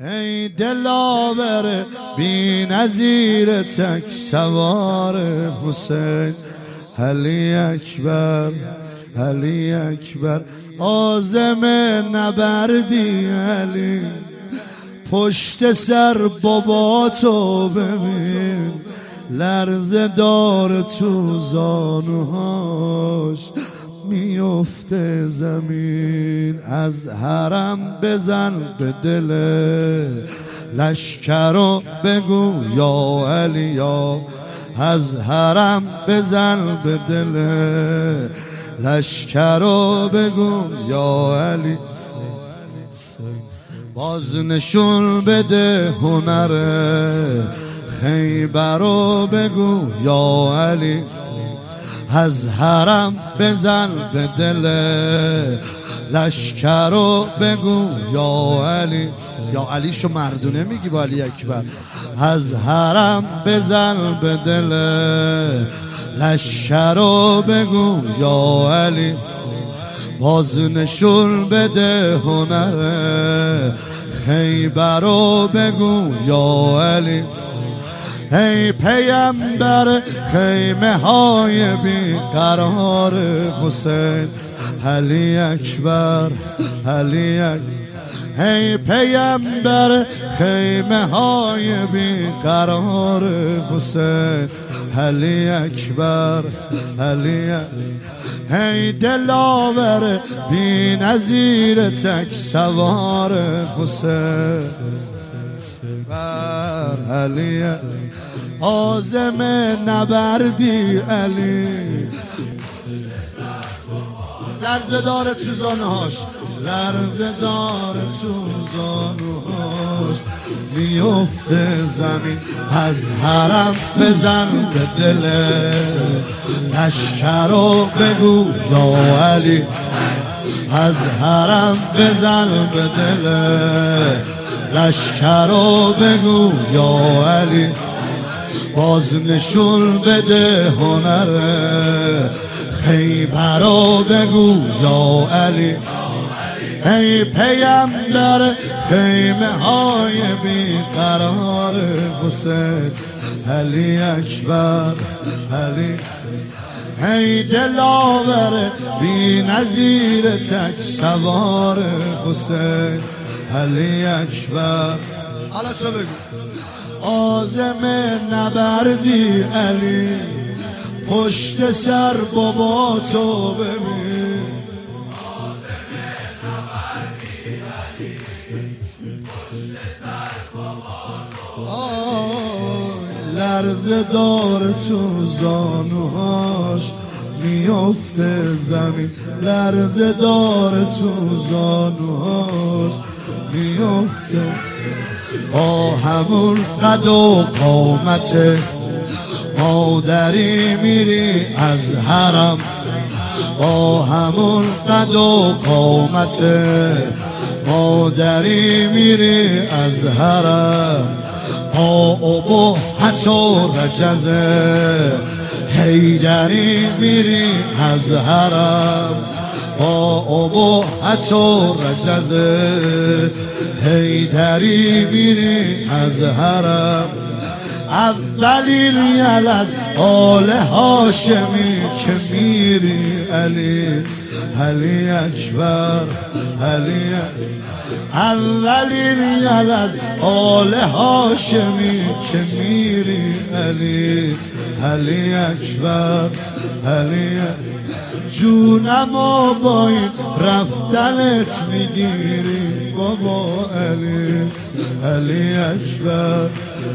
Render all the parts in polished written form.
ای دلاور بی نظیر تک سوار حسین، علی اکبر علی اکبر عازم نبردی علی. پشت سر بابا تو ببین، لرزه دار تو زانوهاش، میفته زمین. از حرم بزن به دل لشکرو بگو یا علی یا، از حرم بزن به دل لشکرو بگو یا علی. باز نشون بده هنر خیبرو بگو یا علی، از حرم بزن به دل لشکرو بگو یا علی. یا علی شو مردونه میگی با علی اکبر. از حرم بزن به دل لشکرو بگو یا علی. باز نشون بده هنر خیبرو بگو یا علی. ای پیامبر خیمه های بی قرار حسین، علی اکبر علی اکبر. ای پیامبر خیمه های بی قرار حسین، علی اکبر علی اکبر. ای دلاور بی نظیر تک سوار حسین، علی عازم نبردی علی. لرزه دار تو زانوهاش، لرزه دار تو زانوهاش، میفته زمین. از حرم بزن به دل لشکرو بگو یا علی، از حرم بزن به دل لشکرو بگو یا علی. باز نشون بده هنر خیبرو بگو یا علی. ای پیامبر خیمه های بی قرار حسین، علی اکبر علی. ای دلاور بی نظیر تک سوار حسین، علی اکبر. حالا چه بگو؟ عازم نبردی علی، پشت سر بابا تو ببین. لرزه دار تو زانوهاش، میفته زمین. لرزه دار تو زانوهاش، میفته. با همون قد و قامت مادری میری از حرم، با همون قد و قامت مادری میری از حرم. با ابهت و رجز حیدری میری از حرم، با ابهت و رجز حیدری میری از حرم. اولین یل از آل هاشمی که میری علی، علی اکبر علی. اولین یل از آل هاشمی که میری علی، علی اکبر علی. جونمو با این رفتنت میگیری بابا علی، علی اکبر.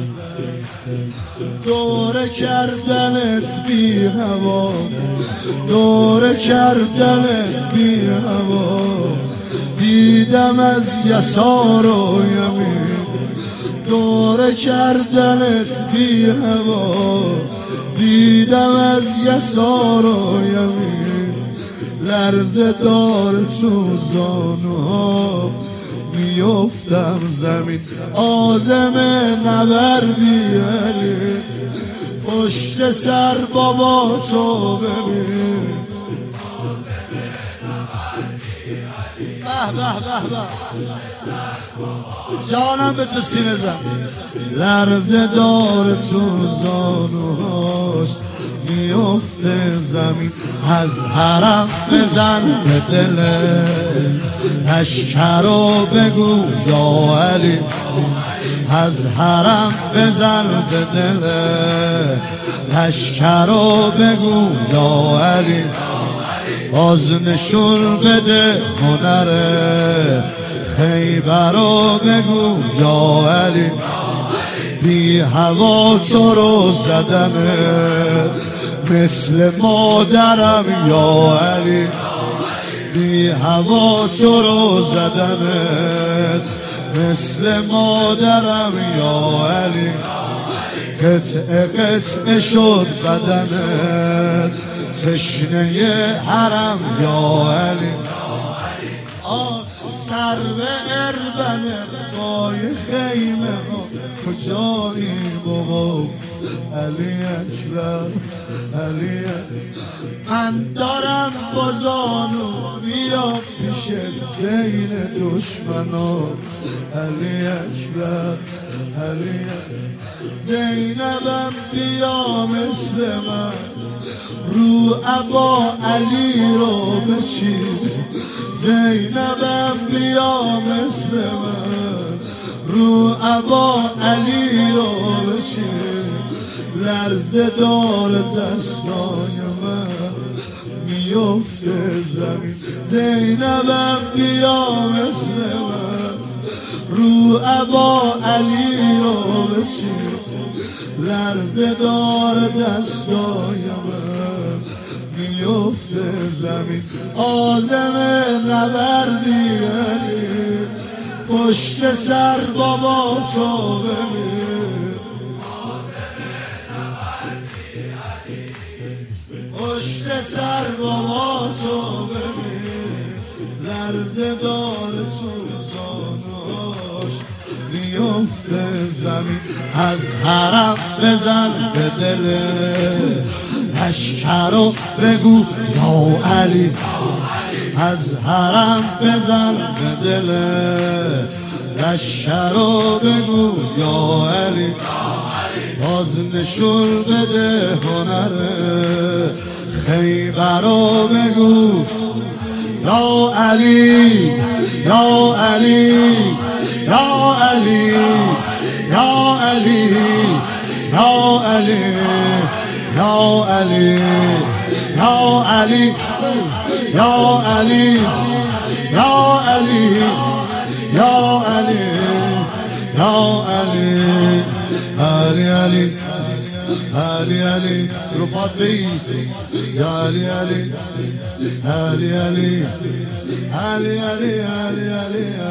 دوره کردنت بی هوا، دوره کردنت بی هوا. دیدم از یسار و یمین، دوره کردنت بی هوا. دیدم از یسار و یمین، لرزه دار تو زانوها، میفتم زمین. عازم نبردی علی، پشت سر بابا تو ببین. جانم به تو سینه زن لرزه داره تو زانوهاش میفته زمین از حرم بزن به دله لشکر رو بگو یا علی از حرم بزن به دله لشکر رو بگو یا علی باز نشون بده هنره خیبر رو بگو یا علی بی هوا تو رو زدنه مثل مادرم یا علی بی هوا تو رو زدنه مثل مادرم یا علی قطعه قطعه شد بدنه تشنه حرم یا علی سر به اربنه پای خیمه ها کجایی بابا علی اکبر علی من دارم بازانو بیا پیش بین دشمنان علی اکبر علی زینبم بیا مثل من رو ابا علی رو بچید زینبم بیا مثل من رو ابا علی رو بچید لرزه دار دستای من میفته زمین زینبم بیا مثل من رو ابا علی رو بچید لرزه دار دستای من میفته زمین آزم نبردی علی پشت سر بابا تو ببین پشت سر بابا تو ببین لرزه دار تو زانوش میفته زمین از حرم بزن به دله لشکر رو بگو یا علی از حرم بزن به دله لشکر رو بگو یا علی باز نشون بده هنره خیبر رو بگو یا علی یا علی یا علی یا علی یا علی یا علی یا علی یا علی یا علی یا علی یا علی علی علی علی علی رفعت بیس یا علی علی علی علی علی علی علی علی